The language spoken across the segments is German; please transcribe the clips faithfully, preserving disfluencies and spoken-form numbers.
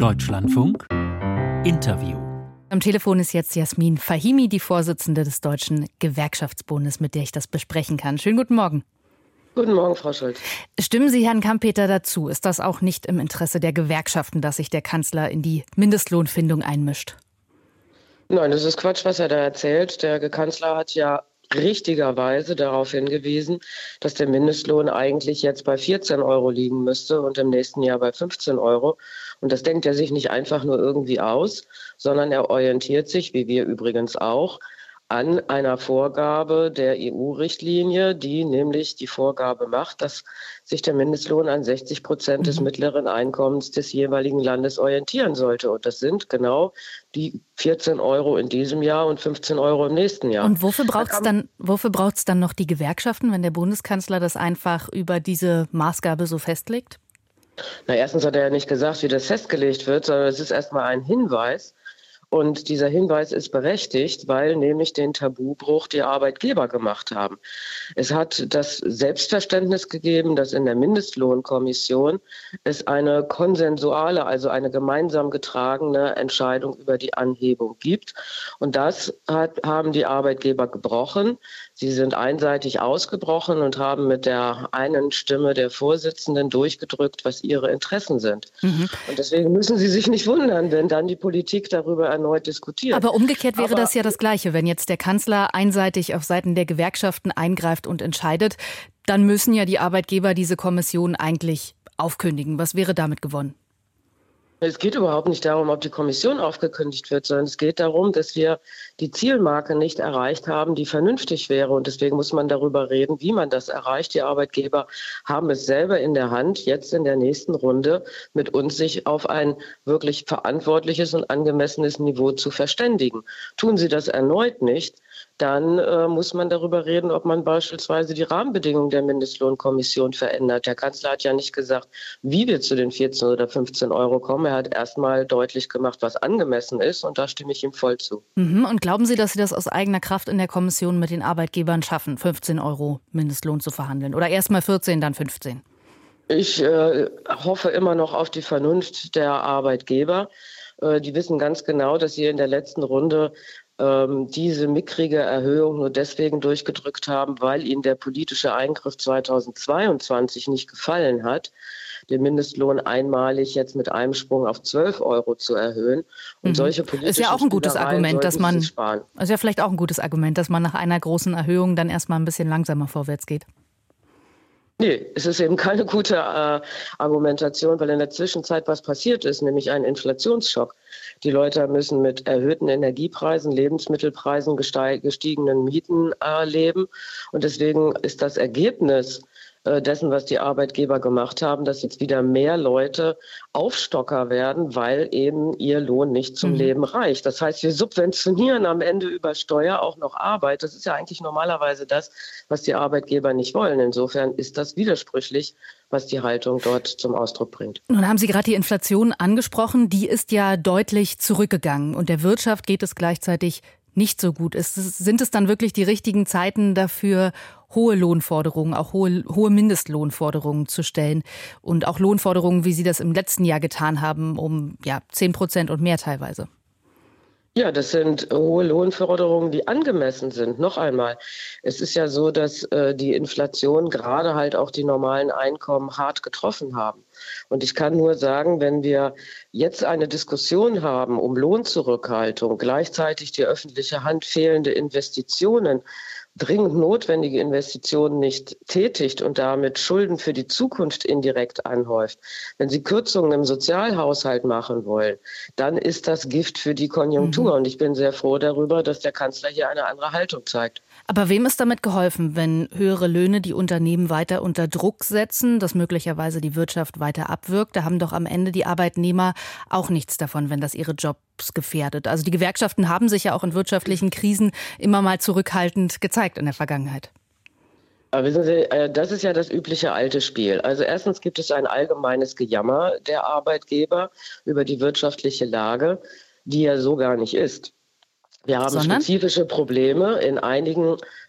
Deutschlandfunk Interview. Am Telefon ist jetzt Jasmin Fahimi, die Vorsitzende des Deutschen Gewerkschaftsbundes, mit der ich das besprechen kann. Schönen guten Morgen. Guten Morgen, Frau Schulz. Stimmen Sie Herrn Kampeter dazu? Ist das auch nicht im Interesse der Gewerkschaften, dass sich der Kanzler in die Mindestlohnfindung einmischt? Nein, das ist Quatsch, was er da erzählt. Der Kanzler hat ja richtigerweise darauf hingewiesen, dass der Mindestlohn eigentlich jetzt bei vierzehn Euro liegen müsste und im nächsten Jahr bei fünfzehn Euro. Und das denkt er sich nicht einfach nur irgendwie aus, sondern er orientiert sich, wie wir übrigens auch, an einer Vorgabe der E U-Richtlinie, die nämlich die Vorgabe macht, dass sich der Mindestlohn an sechzig Prozent des mittleren Einkommens des jeweiligen Landes orientieren sollte. Und das sind genau die vierzehn Euro in diesem Jahr und fünfzehn Euro im nächsten Jahr. Und wofür braucht es dann, wofür braucht's dann noch die Gewerkschaften, wenn der Bundeskanzler das einfach über diese Maßgabe so festlegt? Na, erstens hat er ja nicht gesagt, wie das festgelegt wird, sondern es ist erstmal ein Hinweis. Und dieser Hinweis ist berechtigt, weil nämlich den Tabubruch die Arbeitgeber gemacht haben. Es hat das Selbstverständnis gegeben, dass in der Mindestlohnkommission es eine konsensuale, also eine gemeinsam getragene Entscheidung über die Anhebung gibt. Und das hat, haben die Arbeitgeber gebrochen. Sie sind einseitig ausgebrochen und haben mit der einen Stimme der Vorsitzenden durchgedrückt, was ihre Interessen sind. Mhm. Und deswegen müssen Sie sich nicht wundern, wenn dann die Politik darüber erneut diskutiert. Aber umgekehrt wäre Aber, das ja das Gleiche. Wenn jetzt der Kanzler einseitig auf Seiten der Gewerkschaften eingreift und entscheidet, dann müssen ja die Arbeitgeber diese Kommission eigentlich aufkündigen. Was wäre damit gewonnen? Es geht überhaupt nicht darum, ob die Kommission aufgekündigt wird, sondern es geht darum, dass wir die Zielmarke nicht erreicht haben, die vernünftig wäre. Und deswegen muss man darüber reden, wie man das erreicht. Die Arbeitgeber haben es selber in der Hand, jetzt in der nächsten Runde mit uns sich auf ein wirklich verantwortliches und angemessenes Niveau zu verständigen. Tun sie das erneut nicht, dann äh, muss man darüber reden, ob man beispielsweise die Rahmenbedingungen der Mindestlohnkommission verändert. Der Kanzler hat ja nicht gesagt, wie wir zu den vierzehn oder fünfzehn Euro kommen. Er hat erstmal deutlich gemacht, was angemessen ist, und da stimme ich ihm voll zu. Mhm. Und glauben Sie, dass Sie das aus eigener Kraft in der Kommission mit den Arbeitgebern schaffen, fünfzehn Euro Mindestlohn zu verhandeln? Oder erst mal vierzehn, dann fünfzehn? Ich äh, hoffe immer noch auf die Vernunft der Arbeitgeber. Äh, die wissen ganz genau, dass sie in der letzten Runde diese mickrige Erhöhung nur deswegen durchgedrückt haben, weil ihnen der politische Eingriff zweitausendzweiundzwanzig nicht gefallen hat, den Mindestlohn einmalig jetzt mit einem Sprung auf zwölf Euro zu erhöhen. Und mhm. solche politischen ist ja auch ein gutes Argument, dass man, ist ja vielleicht auch ein gutes Argument, dass man nach einer großen Erhöhung dann erstmal ein bisschen langsamer vorwärts geht. Nee, es ist eben keine gute äh, Argumentation, weil in der Zwischenzeit was passiert ist, nämlich ein Inflationsschock. Die Leute müssen mit erhöhten Energiepreisen, Lebensmittelpreisen, gestiegenen Mieten äh, leben. Und deswegen ist das Ergebnis äh, dessen, was die Arbeitgeber gemacht haben, dass jetzt wieder mehr Leute Aufstocker werden, weil eben ihr Lohn nicht zum mhm. Leben reicht. Das heißt, wir subventionieren am Ende über Steuer auch noch Arbeit. Das ist ja eigentlich normalerweise das, was die Arbeitgeber nicht wollen. Insofern ist das widersprüchlich, was die Haltung dort zum Ausdruck bringt. Nun haben Sie gerade die Inflation angesprochen. Die ist ja deutlich zurückgegangen. Und der Wirtschaft geht es gleichzeitig nicht so gut. Ist, sind es dann wirklich die richtigen Zeiten dafür, hohe Lohnforderungen, auch hohe, hohe Mindestlohnforderungen zu stellen? Und auch Lohnforderungen, wie Sie das im letzten Jahr getan haben, um ja zehn Prozent und mehr teilweise? Ja, das sind hohe Lohnforderungen, die angemessen sind. Noch einmal, es ist ja so, dass äh, die Inflation gerade halt auch die normalen Einkommen hart getroffen haben. Und ich kann nur sagen, wenn wir jetzt eine Diskussion haben um Lohnzurückhaltung, gleichzeitig die öffentliche Hand fehlende Investitionen, dringend notwendige Investitionen nicht tätigt und damit Schulden für die Zukunft indirekt anhäuft, wenn Sie Kürzungen im Sozialhaushalt machen wollen, dann ist das Gift für die Konjunktur. Mhm. Und ich bin sehr froh darüber, dass der Kanzler hier eine andere Haltung zeigt. Aber wem ist damit geholfen, wenn höhere Löhne die Unternehmen weiter unter Druck setzen, das möglicherweise die Wirtschaft weiter abwirkt? Da haben doch am Ende die Arbeitnehmer auch nichts davon, wenn das ihre Jobs gefährdet. Also die Gewerkschaften haben sich ja auch in wirtschaftlichen Krisen immer mal zurückhaltend gezeigt in der Vergangenheit. Aber wissen Sie, das ist ja das übliche alte Spiel. Also erstens gibt es ein allgemeines Gejammer der Arbeitgeber über die wirtschaftliche Lage, die ja so gar nicht ist. Wir haben Sondern? spezifische Probleme in einigen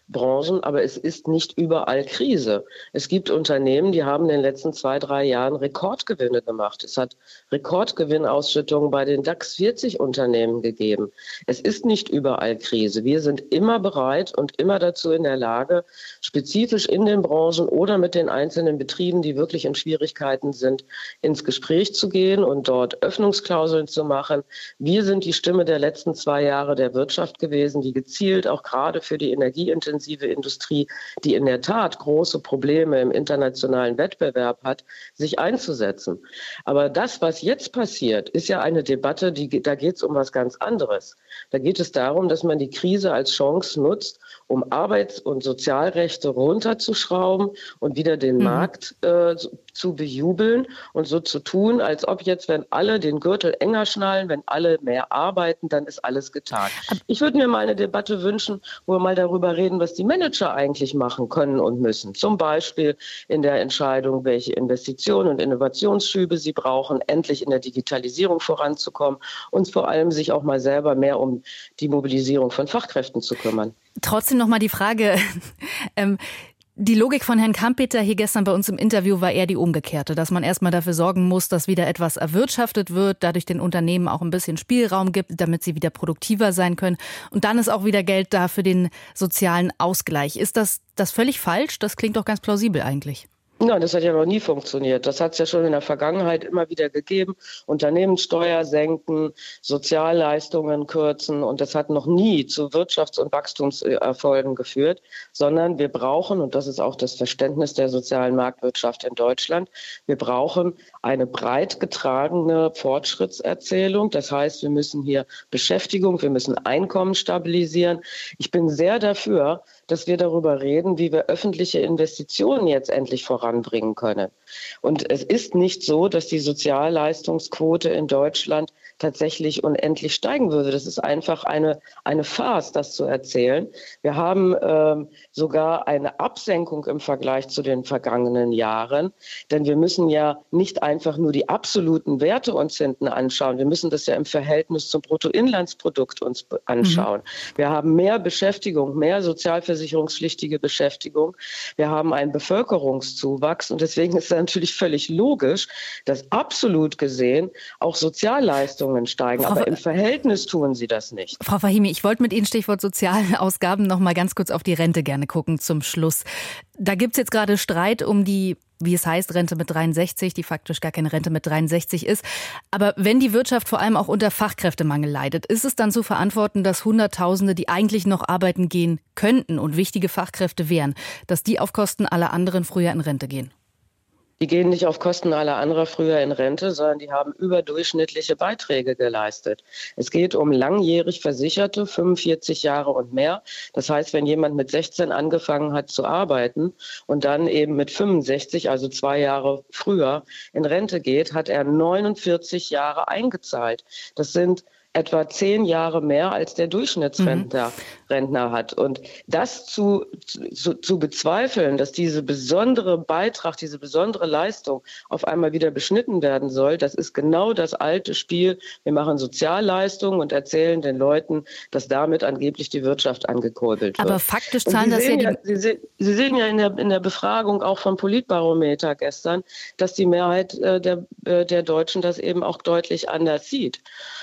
Branchen, aber es ist nicht überall Krise. Es gibt Unternehmen, die haben in den letzten zwei, drei Jahren Rekordgewinne gemacht. Es hat Rekordgewinnausschüttungen bei den DAX vierzig Unternehmen gegeben. Es ist nicht überall Krise. Wir sind immer bereit und immer dazu in der Lage, spezifisch in den Branchen oder mit den einzelnen Betrieben, die wirklich in Schwierigkeiten sind, ins Gespräch zu gehen und dort Öffnungsklauseln zu machen. Wir sind die Stimme der letzten zwei Jahre der Wirtschaft gewesen, die gezielt auch gerade für die energieintensive Industrie, die in der Tat große Probleme im internationalen Wettbewerb hat, sich einzusetzen. Aber das, was jetzt passiert, ist ja eine Debatte, die, da geht es um was ganz anderes. Da geht es darum, dass man die Krise als Chance nutzt, um Arbeits- und Sozialrechte runterzuschrauben und wieder den mhm. Markt äh, zu bejubeln und so zu tun, als ob jetzt, wenn alle den Gürtel enger schnallen, wenn alle mehr arbeiten, dann ist alles getan. Ich würde mir mal eine Debatte wünschen, wo wir mal darüber reden, was die Manager eigentlich machen können und müssen. Zum Beispiel in der Entscheidung, welche Investitionen und Innovationsschübe sie brauchen, endlich in der Digitalisierung voranzukommen und vor allem sich auch mal selber mehr um die Mobilisierung von Fachkräften zu kümmern. Trotzdem noch mal die Frage, ähm, die Logik von Herrn Kampeter hier gestern bei uns im Interview war eher die umgekehrte, dass man erstmal dafür sorgen muss, dass wieder etwas erwirtschaftet wird, dadurch den Unternehmen auch ein bisschen Spielraum gibt, damit sie wieder produktiver sein können. Und dann ist auch wieder Geld da für den sozialen Ausgleich. Ist das, das völlig falsch? Das klingt doch ganz plausibel eigentlich. Nein, das hat ja noch nie funktioniert. Das hat es ja schon in der Vergangenheit immer wieder gegeben. Unternehmenssteuer senken, Sozialleistungen kürzen und das hat noch nie zu Wirtschafts- und Wachstumserfolgen geführt, sondern wir brauchen, und das ist auch das Verständnis der sozialen Marktwirtschaft in Deutschland, wir brauchen eine breit getragene Fortschrittserzählung. Das heißt, wir müssen hier Beschäftigung, wir müssen Einkommen stabilisieren. Ich bin sehr dafür, dass wir darüber reden, wie wir öffentliche Investitionen jetzt endlich voranbringen können. Und es ist nicht so, dass die Sozialleistungsquote in Deutschland tatsächlich unendlich steigen würde. Das ist einfach eine, eine Farce, das zu erzählen. Wir haben ähm, sogar eine Absenkung im Vergleich zu den vergangenen Jahren, denn wir müssen ja nicht einfach nur die absoluten Werte uns hinten anschauen. Wir müssen das ja im Verhältnis zum Bruttoinlandsprodukt uns anschauen. Mhm. Wir haben mehr Beschäftigung, mehr sozialversicherungspflichtige Beschäftigung. Wir haben einen Bevölkerungszuwachs und deswegen ist es natürlich völlig logisch, dass absolut gesehen auch Sozialleistungen steigen, Frau aber im Verhältnis tun sie das nicht. Frau Fahimi, ich wollte mit Ihnen Stichwort Sozialausgaben noch mal ganz kurz auf die Rente gerne gucken zum Schluss. Da gibt es jetzt gerade Streit um die, wie es heißt, Rente mit dreiundsechzig, die faktisch gar keine Rente mit dreiundsechzig ist. Aber wenn die Wirtschaft vor allem auch unter Fachkräftemangel leidet, ist es dann zu verantworten, dass Hunderttausende, die eigentlich noch arbeiten gehen könnten und wichtige Fachkräfte wären, dass die auf Kosten aller anderen früher in Rente gehen? Die gehen nicht auf Kosten aller anderer früher in Rente, sondern die haben überdurchschnittliche Beiträge geleistet. Es geht um langjährig Versicherte, fünfundvierzig Jahre und mehr. Das heißt, wenn jemand mit sechzehn angefangen hat zu arbeiten und dann eben mit fünfundsechzig, also zwei Jahre früher, in Rente geht, hat er neunundvierzig Jahre eingezahlt. Das sind etwa zehn Jahre mehr als der Durchschnittsrentner mhm. Rentner hat. Und das zu, zu, zu bezweifeln, dass diese besondere Beitrag, diese besondere Leistung auf einmal wieder beschnitten werden soll, das ist genau das alte Spiel. Wir machen Sozialleistungen und erzählen den Leuten, dass damit angeblich die Wirtschaft angekurbelt wird. Aber faktisch zahlen das ja die... Ja, Sie, se- Sie sehen ja in der, in der Befragung auch vom Politbarometer gestern, dass die Mehrheit äh, der, äh, der Deutschen das eben auch deutlich anders sieht.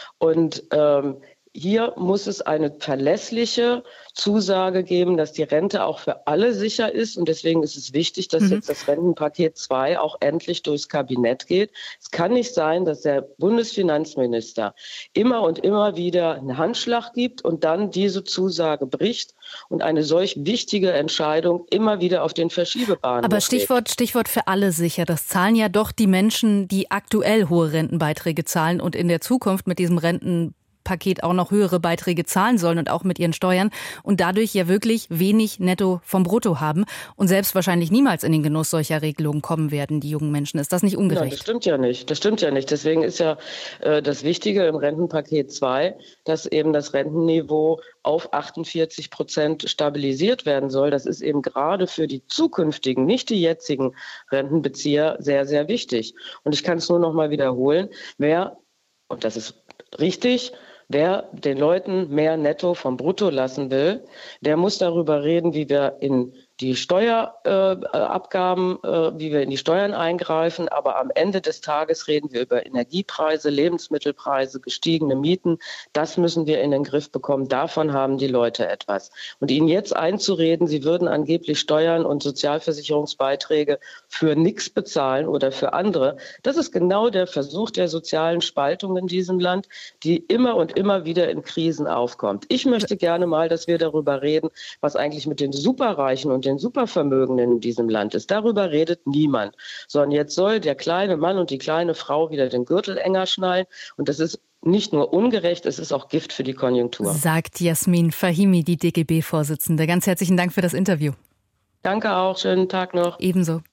Und ähm, hier muss es eine verlässliche Zusage geben, dass die Rente auch für alle sicher ist. Und deswegen ist es wichtig, dass mhm. jetzt das Rentenpaket zwei auch endlich durchs Kabinett geht. Es kann nicht sein, dass der Bundesfinanzminister immer und immer wieder einen Handschlag gibt und dann diese Zusage bricht und eine solch wichtige Entscheidung immer wieder auf den Verschiebebahnen Aber Stichwort, Stichwort für alle sicher. Das zahlen ja doch die Menschen, die aktuell hohe Rentenbeiträge zahlen und in der Zukunft mit diesem Rentenpaket auch noch höhere Beiträge zahlen sollen und auch mit ihren Steuern und dadurch ja wirklich wenig netto vom Brutto haben und selbst wahrscheinlich niemals in den Genuss solcher Regelungen kommen werden, die jungen Menschen. Ist das nicht ungerecht? Nein, das stimmt ja nicht. Das stimmt ja nicht. Deswegen ist ja äh, das Wichtige im Rentenpaket zwei, dass eben das Rentenniveau auf achtundvierzig Prozent stabilisiert werden soll. Das ist eben gerade für die zukünftigen, nicht die jetzigen Rentenbezieher sehr, sehr wichtig. Und ich kann es nur noch mal wiederholen, wer, und das ist richtig, Wer den Leuten mehr Netto vom Brutto lassen will, der muss darüber reden, wie wir in die Steuerabgaben, äh, äh, wie wir in die Steuern eingreifen. Aber am Ende des Tages reden wir über Energiepreise, Lebensmittelpreise, gestiegene Mieten. Das müssen wir in den Griff bekommen. Davon haben die Leute etwas. Und ihnen jetzt einzureden, sie würden angeblich Steuern und Sozialversicherungsbeiträge für nichts bezahlen oder für andere, das ist genau der Versuch der sozialen Spaltung in diesem Land, die immer und immer wieder in Krisen aufkommt. Ich möchte gerne mal, dass wir darüber reden, was eigentlich mit den Superreichen und den Supervermögenden in diesem Land ist. Darüber redet niemand. Sondern jetzt soll der kleine Mann und die kleine Frau wieder den Gürtel enger schnallen. Und das ist nicht nur ungerecht, es ist auch Gift für die Konjunktur. Sagt Jasmin Fahimi, die D G B-Vorsitzende. Ganz herzlichen Dank für das Interview. Danke auch. Schönen Tag noch. Ebenso.